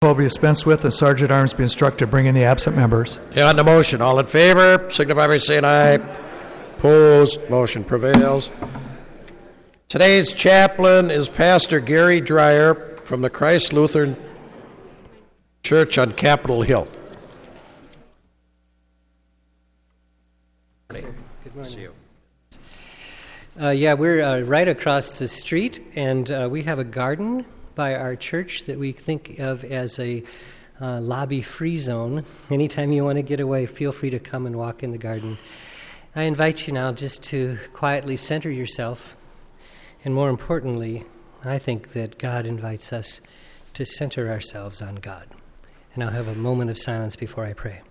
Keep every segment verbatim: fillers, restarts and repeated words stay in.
Will be dispensed with, and Sergeant at Arms be instructed to bring in the absent members. Yeah, on the motion, all in favor, signify by saying aye. Opposed, motion prevails. Today's chaplain is Pastor Gary Dreyer from the Christ Lutheran Church on Capitol Hill. Good morning. See you. Uh, yeah, we're uh, right across the street, and uh, we have a garden by our church that we think of as a uh, lobby-free zone. Anytime you want to get away, feel free to come and walk in the garden. I invite you now just to quietly center yourself, and more importantly, I think that God invites us to center ourselves on God. And I'll have a moment of silence before I pray.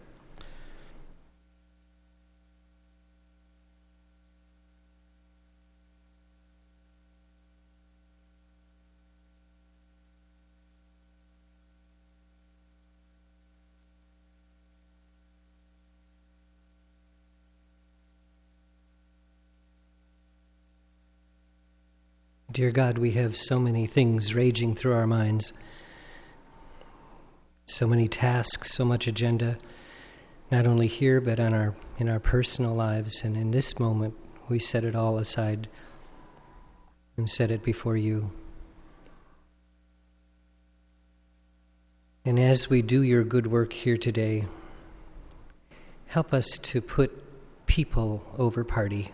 Dear God, we have so many things raging through our minds, so many tasks, so much agenda, not only here but on our in our personal lives. And in this moment, we set it all aside and set it before you. And as we do your good work here today, help us to put people over party,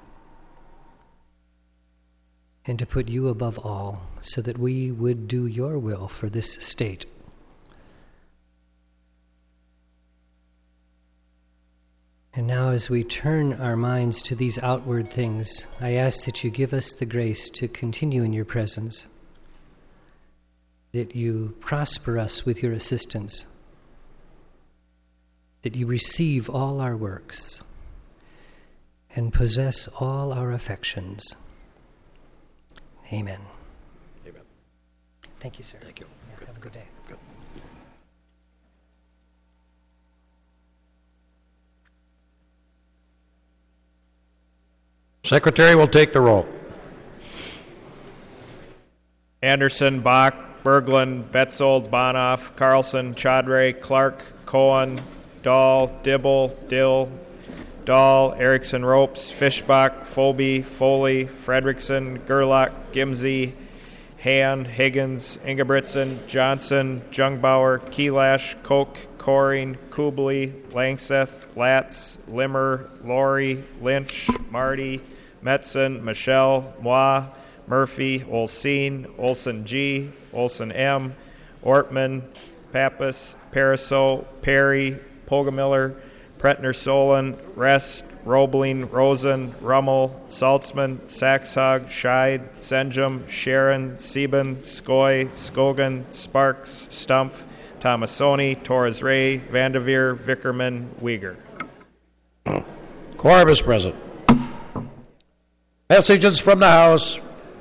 and to put you above all, so that we would do your will for this state. And now as we turn our minds to these outward things, I ask that you give us the grace to continue in your presence, that you prosper us with your assistance, that you receive all our works and possess all our affections. Amen. Amen. Thank you, sir. Thank you. Yeah, Good, have a good day. Good. Secretary will take the roll. Anderson, Bach, Berglund, Betzold, Bonoff, Carlson, Chaudhry, Clark, Cohen, Dahl, Dibble, Dill, Dahl, Erickson, Ropes, Fischbach, Folby, Foley, Fredrickson, Gerlach, Gimsey, Hand, Higgins, Ingebrigtsen, Johnson, Jungbauer, Keelash, Koch, Coring, Kubley, Langseth, Latz, Limmer, Laurie, Lynch, Marty, Metzen, Michelle, Moi, Murphy, Olseen, Olson G, Olson M, Ortman, Pappas, Pariseau, Perry, Poggemiller, Pretner Solon, Rest, Roebling, Rosen, Rummel, Saltzman, Saxhog, Scheid, Senjum, Sharon, Sieben, Skoy, Skogan, Sparks, Stumpf, Tomasoni, Torres Ray, Vandeveer, Vickerman, Uyghur. Quorum is present. Messages from the House.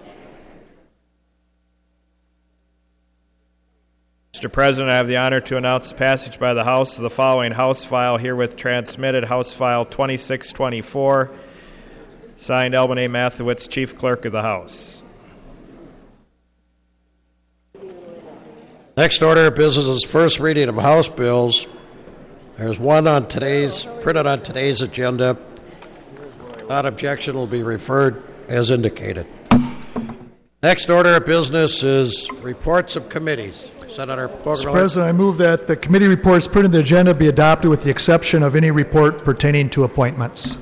Mister President, I have the honor to announce the passage by the House of the following House file herewith transmitted, House File twenty-six twenty-four, signed Alban A. Mathewitz, Chief Clerk of the House. Next order of business is first reading of House bills. There's one on today's, printed on today's agenda. Without objection will be referred as indicated. Next order of business is reports of committees. Senator Poggemiller. Mister President, I move that the committee reports printed in the agenda be adopted with the exception of any report pertaining to appointments.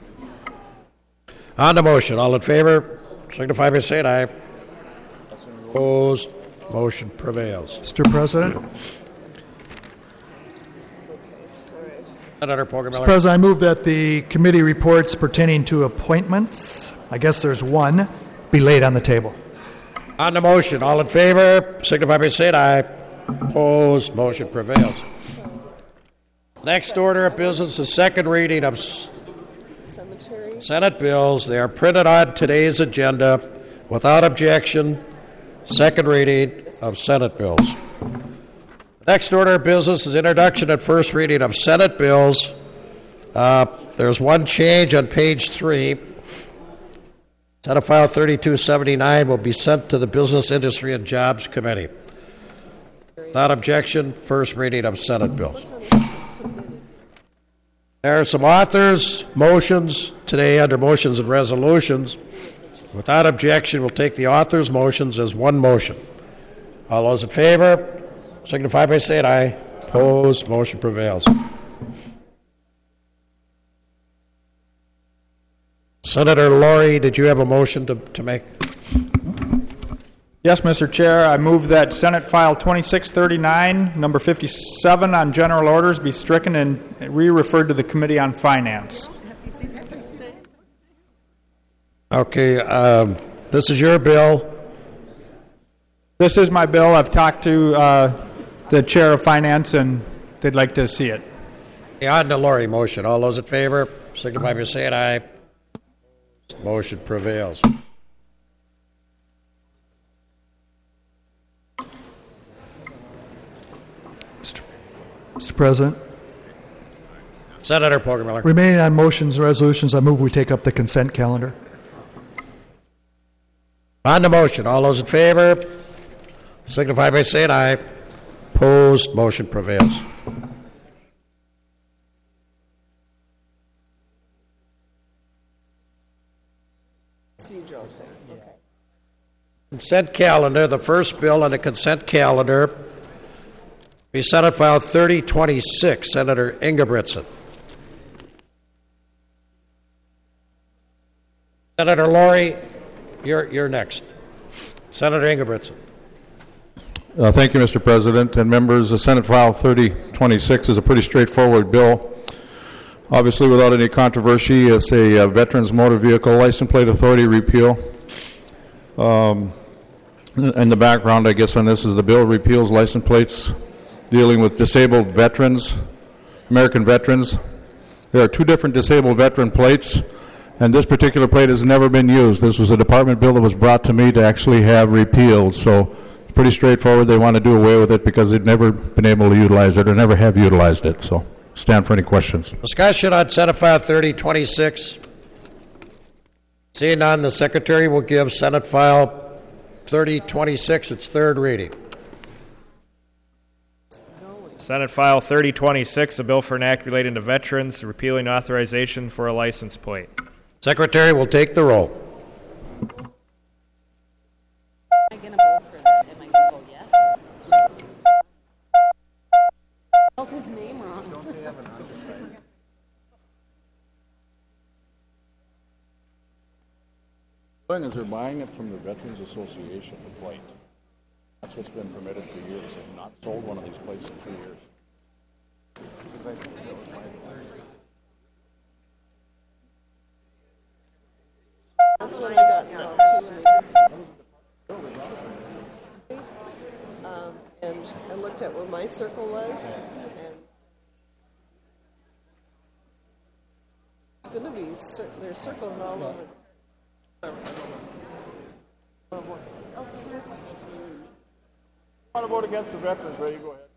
On the motion, all in favor, signify by saying aye. Opposed, motion prevails. Mister President. Senator Poggemiller. Mister President, I move that the committee reports pertaining to appointments, I guess there's one, be laid on the table. On the motion, all in favor, signify by saying aye. Opposed, motion prevails. Next order of business is second reading of Cemetery. Senate bills. They are printed on today's agenda without objection. Second reading of Senate bills. Next order of business is introduction and first reading of Senate bills. Uh, there's one change on page three. Senate File thirty-two seventy-nine will be sent to the Business, Industry, and Jobs Committee. Without objection, first reading of Senate bills. There are some authors' motions today under motions and resolutions. Without objection, we'll take the authors' motions as one motion. All those in favor, signify by saying aye. Opposed, motion prevails. Senator Laurie, did you have a motion to, to make? Yes, Mister Chair. I move that Senate File twenty-six thirty-nine, number fifty-seven on general orders, be stricken and re-referred to the Committee on Finance. Okay, um, this is your bill. This is my bill. I've talked to uh, the Chair of Finance, and they'd like to see it. The on the Laurie motion. All those in favor, signify by saying aye. Motion prevails. Mister President, Senator Poggemiller. remaining on motions and resolutions, I move we take up the consent calendar. On the motion, all those in favor, signify by saying aye. Opposed, motion prevails. Consent calendar, the first bill on the consent calendar be Senate File thirty twenty-six, Senator Ingebrigtsen. Senator Laurie, you're, you're next. Senator Ingebrigtsen. Uh, thank you, Mister President. And members, the Senate File thirty twenty-six is a pretty straightforward bill. Obviously, without any controversy, it's a uh, Veterans Motor Vehicle License Plate Authority repeal. Um, and the background, I guess, on this is the bill repeals license plates dealing with disabled veterans, American veterans. There are two different disabled veteran plates, and this particular plate has never been used. This was a department bill that was brought to me to actually have repealed. So it's pretty straightforward. They want to do away with it because they've never been able to utilize it or never have utilized it. So stand for any questions. Discussion on Senate File thirty twenty-six. Seeing none, the Secretary will give Senate File thirty twenty-six its third reading. Senate File thirty twenty-six, a bill for an act relating to veterans, repealing authorization for a license plate. Secretary will take the roll. Am I going to vote for that? Am I going to vote yes? Spelled his name wrong. The thing is, they're buying it from the Veterans Association, the plate. That's what's been permitted for years. They've not sold one of these plates in two years. That's what I got involved too when they did. Um, and I looked at where my circle was, and it's going to be, cir- there's circles all over. Want to vote against the veterans, Ray? You go ahead.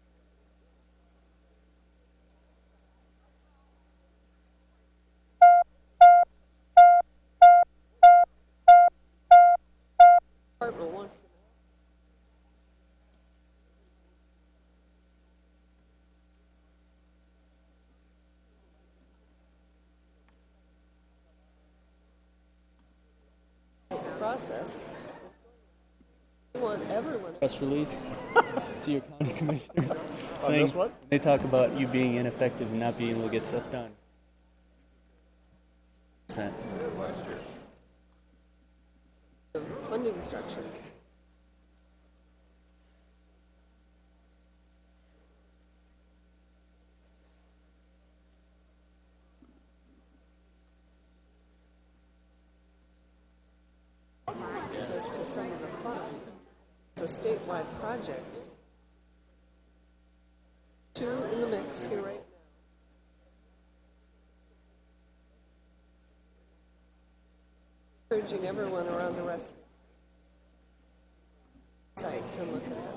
Department wants to process. We want everyone. Press release to your county commissioners saying they talk about you being ineffective and not being able to get stuff done. Funding structure. Access to some of the funds. It's a statewide project. Two in the mix here right now. Encouraging everyone around the rest of the sites and look at them.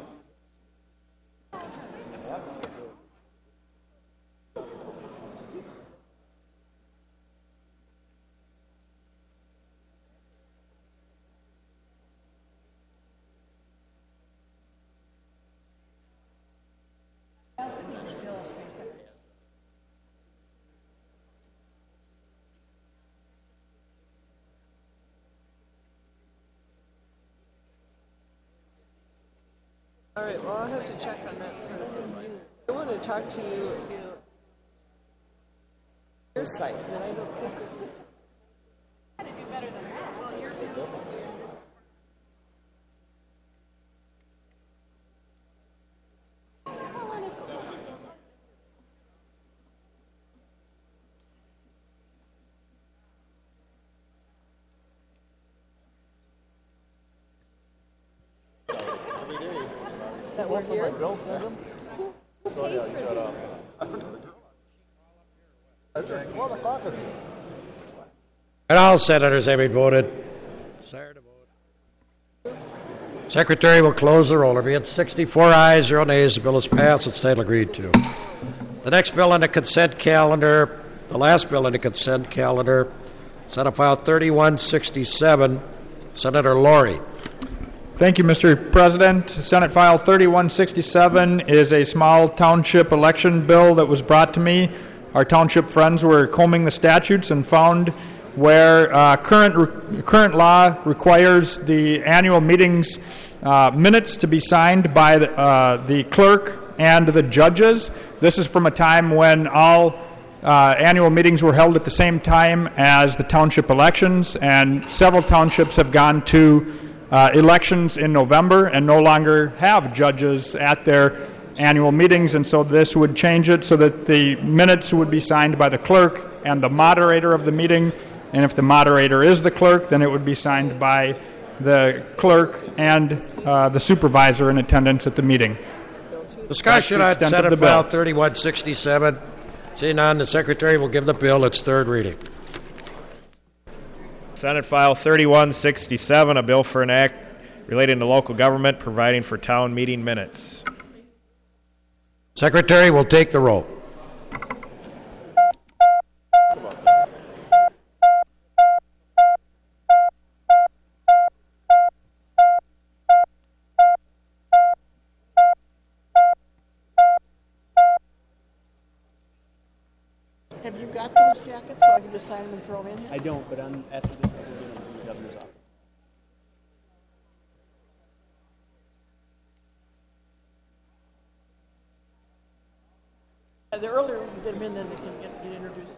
All right, well, I'll have to check on that sort of thing. I want to talk to you, you know, your site, because I don't think this is. Got to do better than that. Well, you're that we're here. So yeah, you got uh, well, the caucus. And all senators having voted. Desire to vote. Secretary will close the roll. There being sixty-four ayes, zero nays. The bill is passed. Its title agreed to. The next bill on the consent calendar, the last bill on the consent calendar, Senate File thirty-one sixty-seven, Senator Laurie. Thank you, Mister President. Senate File thirty-one sixty-seven is a small township election bill that was brought to me. Our township friends were combing the statutes and found where uh, current re- current law requires the annual meetings uh, minutes to be signed by the, uh, the clerk and the judges. This is from a time when all uh, annual meetings were held at the same time as the township elections, and several townships have gone to Uh, elections in November and no longer have judges at their annual meetings, and so this would change it so that the minutes would be signed by the clerk and the moderator of the meeting, and if the moderator is the clerk, then it would be signed by the clerk and uh, the supervisor in attendance at the meeting. Discussion on Senate File thirty-one sixty-seven. Seeing none, the Secretary will give the bill its third reading. Senate File thirty-one sixty-seven, a bill for an act relating to local government providing for town meeting minutes. Secretary will take the roll. Have you got those jackets so I can just sign them and throw them in? I don't, but I'm, after this, I will get them from the governor's office. Uh, the earlier we get them in, then they can get, get introduced.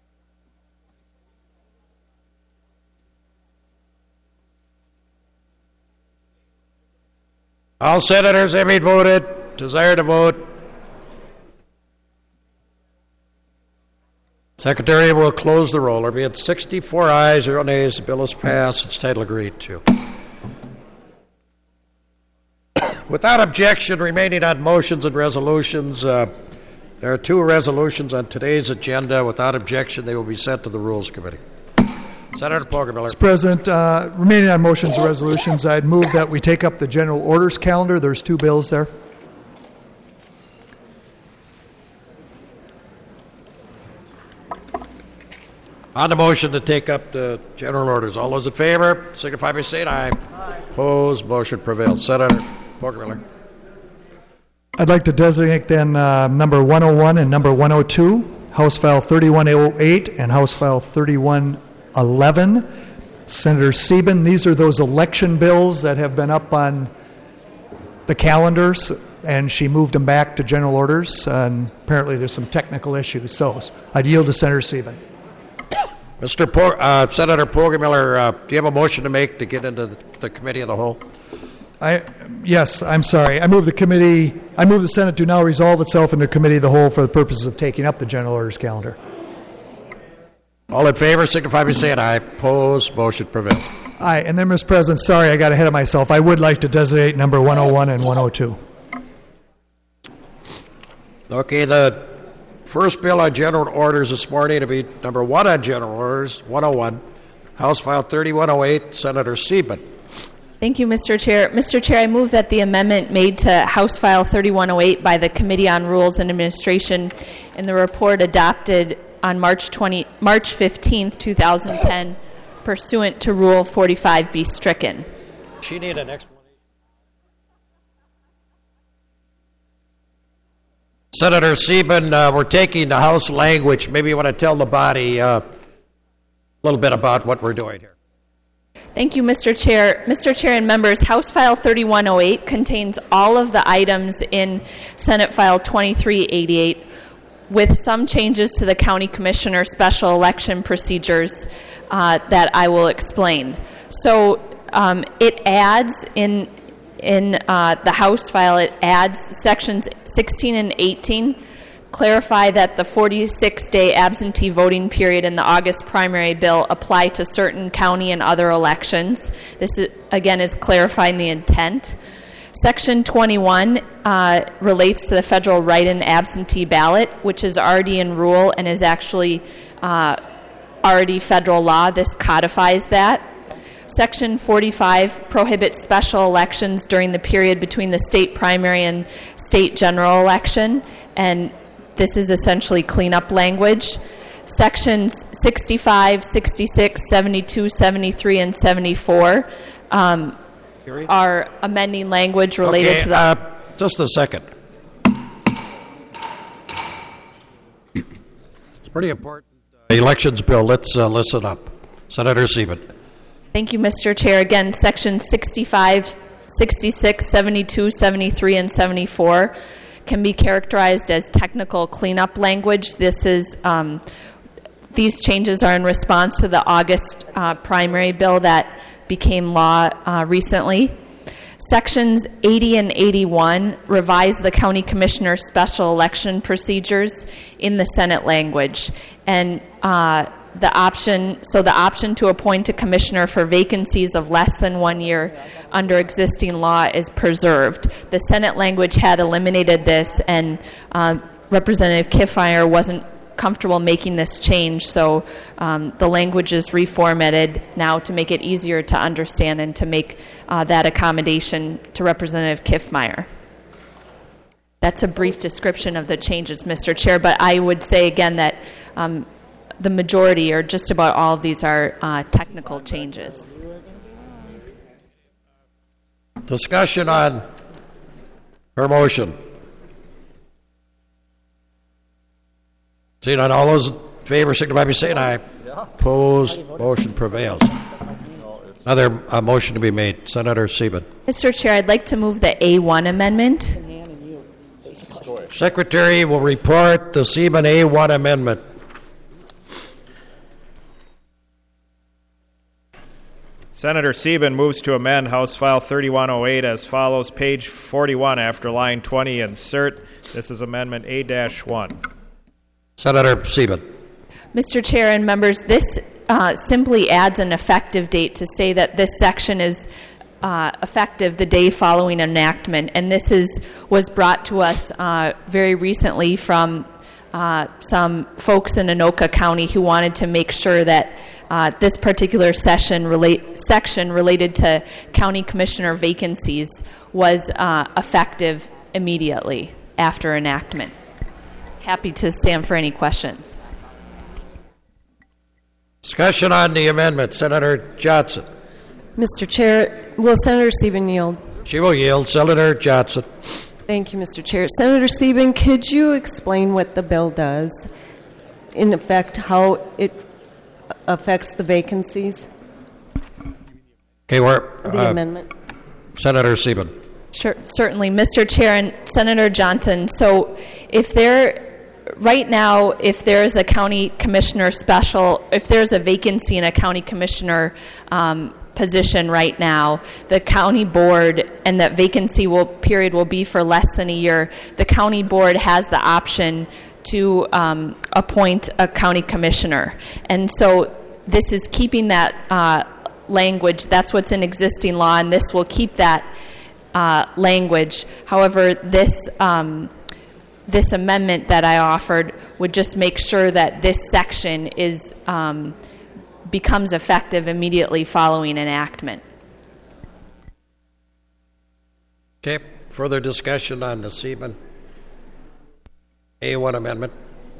All senators having voted, desire to vote. Secretary will close the roll. There being sixty-four ayes, zero nays. The bill is passed. Its title agreed to. Without objection, remaining on motions and resolutions, uh, there are two resolutions on today's agenda. Without objection, they will be sent to the Rules Committee. Senator Poggemiller. Mister President, uh, remaining on motions and resolutions, I'd move that we take up the general orders calendar. There's two bills there. On the motion to take up the general orders, all those in favor signify by saying aye. Aye. Opposed, motion prevails. Senator Poggemiller. I'd like to designate then uh, number one oh one and number one oh two, House File thirty-one oh eight and House File thirty-one eleven. Senator Sieben, these are those election bills that have been up on the calendars, and she moved them back to general orders, and apparently there's some technical issues. So I'd yield to Senator Sieben. Mister Po- uh, Senator Poggemiller, uh, do you have a motion to make to get into the, the committee of the whole? I yes, I'm sorry. I move the committee. I move the Senate to now resolve itself into committee of the whole for the purposes of taking up the general orders calendar. All in favor signify by saying aye. Opposed, motion prevails. Aye. And then, Mister President, sorry, I got ahead of myself. I would like to designate number one oh one and one oh two. Okay, the first bill on general orders this morning to be number one on general orders, one oh one, House File thirty-one oh eight, Senator Sieben. Thank you, Mister Chair. Mister Chair, I move that the amendment made to House File thirty-one oh eight by the Committee on Rules and Administration in the report adopted on March twentieth, March fifteenth, two thousand ten, pursuant to Rule forty-five be stricken. She need an explanation. Senator Sieben, uh, we're taking the House language. Maybe you want to tell the body uh, a little bit about what we're doing here. Thank you, Mister Chair. Mister Chair and members, House File thirty-one oh eight contains all of the items in Senate File twenty-three eighty-eight with some changes to the County Commissioner special election procedures uh, that I will explain. So um, it adds in in uh, the House file, it adds sections sixteen and eighteen clarify that the forty-six day absentee voting period in the August primary bill apply to certain county and other elections. This, is, again, is clarifying the intent. Section twenty-one uh, relates to the federal write-in absentee ballot, which is already in rule and is actually uh, already federal law. This codifies that. Section forty-five prohibits special elections during the period between the state primary and state general election, and this is essentially cleanup language. Sections sixty-five, sixty-six, seventy-two, seventy-three, and seventy-four um, are amending language related okay, to the... Uh, just a second. It's pretty important. Uh, elections bill, let's uh, listen up. Senator Sieben. Thank you, Mister Chair. Again, Section sixty-five, sixty-six, seventy-two, seventy-three, and seventy-four can be characterized as technical cleanup language. This is um, these changes are in response to the August uh, primary bill that became law uh, recently. Sections eighty and eighty-one revise the county commissioner special election procedures in the Senate language, and uh, the option so the option to appoint a commissioner for vacancies of less than one year under existing law is preserved. The Senate language had eliminated this, and uh, Representative Kiffmeyer wasn't comfortable making this change, so um, the language is reformatted now to make it easier to understand and to make uh, that accommodation to Representative Kiffmeyer. That's a brief description of the changes, Mister Chair, but I would say again that um, the majority, or just about all of these, are uh, technical changes. Discussion on her motion. Seeing none, all those in favor signify by saying aye. Opposed, motion prevails. Another uh, motion to be made. Senator Sieben. Mister Chair, I'd like to move the A one amendment. Secretary will report the Sieben A one amendment. Senator Sieben moves to amend House File thirty-one oh eight as follows. Page forty-one after line twenty, insert. This is Amendment A one. Senator Sieben. Mister Chair and members, this uh, simply adds an effective date to say that this section is uh, effective the day following enactment, and this is was brought to us uh, very recently from uh, some folks in Anoka County who wanted to make sure that uh, this particular session relate, section related to county commissioner vacancies was uh, effective immediately after enactment. Happy to stand for any questions. Discussion on the amendment. Senator Johnson. Mister Chair, will Senator Sieben yield? She will yield. Senator Johnson. Thank you, Mister Chair. Senator Sieben, could you explain what the bill does, in effect, how it affects the vacancies? Okay, we're... The uh, amendment. Senator Sieben. Sure, certainly, Mister Chair and Senator Johnson. So if there... Right now, if there's a county commissioner special, if there's a vacancy in a county commissioner um, position right now, the county board, and that vacancy will period will be for less than a year, the county board has the option to um, appoint a county commissioner. And so this is keeping that uh, language. That's what's in existing law, and this will keep that uh, language. However, this... Um, This amendment that I offered would just make sure that this section is um, becomes effective immediately following enactment. Okay, further discussion on the Sieben A one amendment.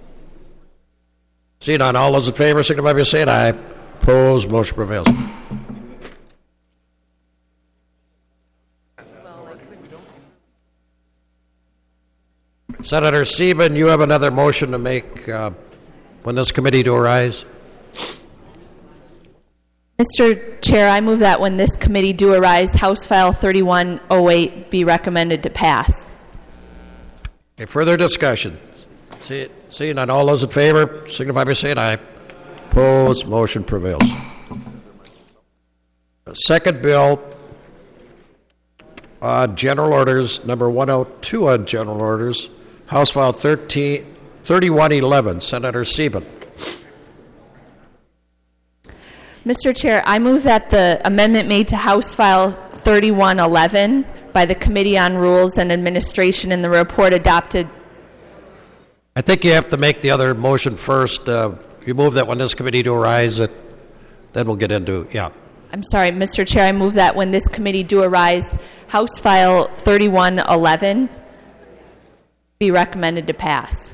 Seeing none, all those in favor signify by saying aye. Opposed, motion prevails. Senator Sieben, you have another motion to make uh, when this committee to arise. Mister Chair, I move that when this committee do arise, House File thirty-one oh eight be recommended to pass. Okay, further discussion? See, seeing none, all those in favor signify by saying aye. Opposed, motion prevails. Second bill on general orders, number one oh two on general orders, House File thirty-one eleven, Senator Sieben. Mister Chair, I move that the amendment made to House File thirty-one eleven by the Committee on Rules and Administration in the report adopted. I think you have to make the other motion first. Uh, you move that when this committee do arise, it, then we'll get into, yeah. I'm sorry, Mister Chair, I move that when this committee do arise, House File thirty-one eleven be recommended to pass.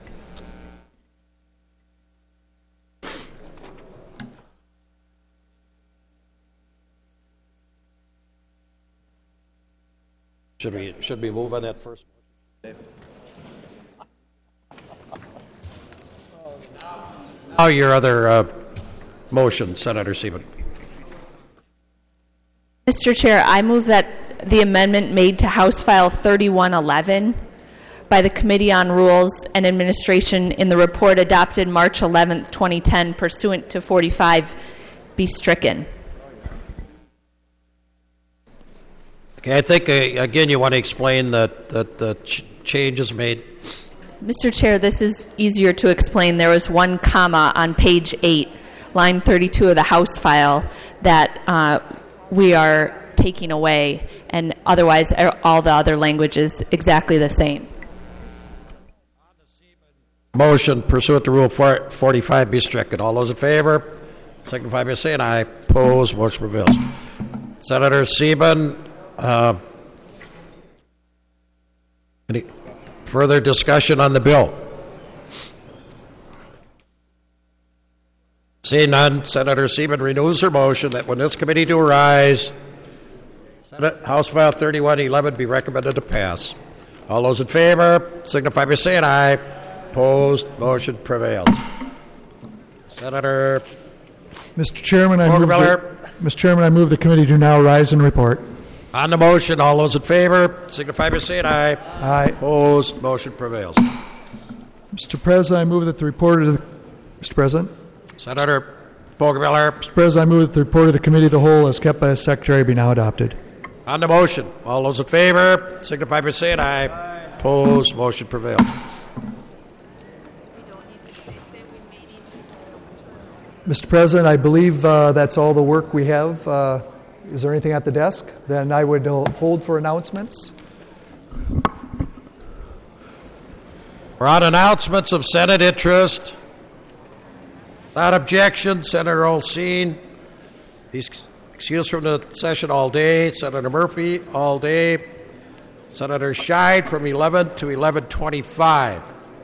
Should we, should we move on that first? Now your other uh, motion, Senator Sieben. Mister Chair, I move that the amendment made to House File thirty-one eleven by the Committee on Rules and Administration in the report adopted March eleventh, twenty ten, pursuant to forty-five, be stricken. Okay, I think, uh, again, you want to explain that, that the ch- change is made. Mister Chair, this is easier to explain. There was one comma on page eight, line thirty-two of the House file that uh, we are taking away, and otherwise all the other language is exactly the same. Motion pursuant to Rule forty-five be stricken. All those in favor signify by saying aye. Opposed, motion prevails. Senator Sieben, uh, any further discussion on the bill? Seeing none, Senator Sieben renews her motion that when this committee do arise, Senate House File thirty-one eleven be recommended to pass. All those in favor signify by saying aye. Opposed, motion prevails. Senator Mister Chairman, I move Vogelbiller. that, Mister Chairman, I move the committee do now rise and report. On the motion, all those in favor signify by saying aye. Aye. Opposed, motion prevails. Mister President, I move that the report of the Mister President. Senator Vogelbiller. Mister President, I move that the report of the Committee of the Whole as kept by the Secretary be now adopted. On the motion, all those in favor signify by saying aye. Aye. Opposed, motion prevails. Mister President, I believe uh, that's all the work we have. Uh, is there anything at the desk? Then I would hold for announcements. We're on announcements of Senate interest. Without objection, Senator Olseen. He's excused from the session all day. Senator Murphy all day. Senator Scheid from eleven to eleven twenty-five.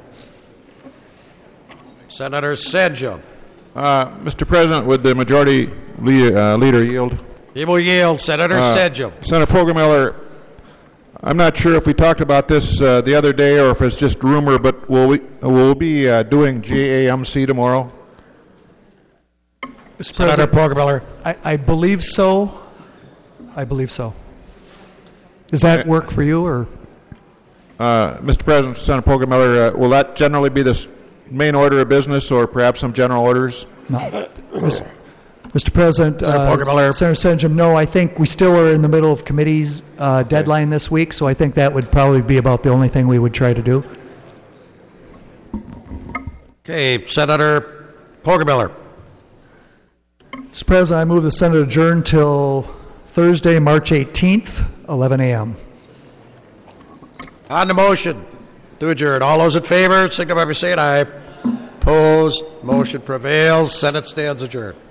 Senator Senjum. Uh, Mister President, would the majority leader, uh, leader yield? He will yield. Senator Uh, Senjum. Senator Vogelmiller, I'm not sure if we talked about this uh, the other day or if it's just rumor, but will we will we be uh, doing J A M C tomorrow? Mister Senator President, Vogelmiller. I, I believe so. I believe so. Does that work for you, or? Uh, Mister President, Senator Vogelmiller, uh, will that generally be the s- main order of business or perhaps some general orders? No. Mister Mister President, Senator uh, Vogelmiller. Senator Senjum, no, I think we still are in the middle of committee's uh, deadline this week, so I think that would probably be about the only thing we would try to do. Okay, Senator Vogelmiller. Mister President, I move the Senate adjourn till Thursday, March eighteenth, eleven a.m. On the motion to adjourn, all those in favor signify by saying aye. Opposed, motion prevails. Senate stands adjourned.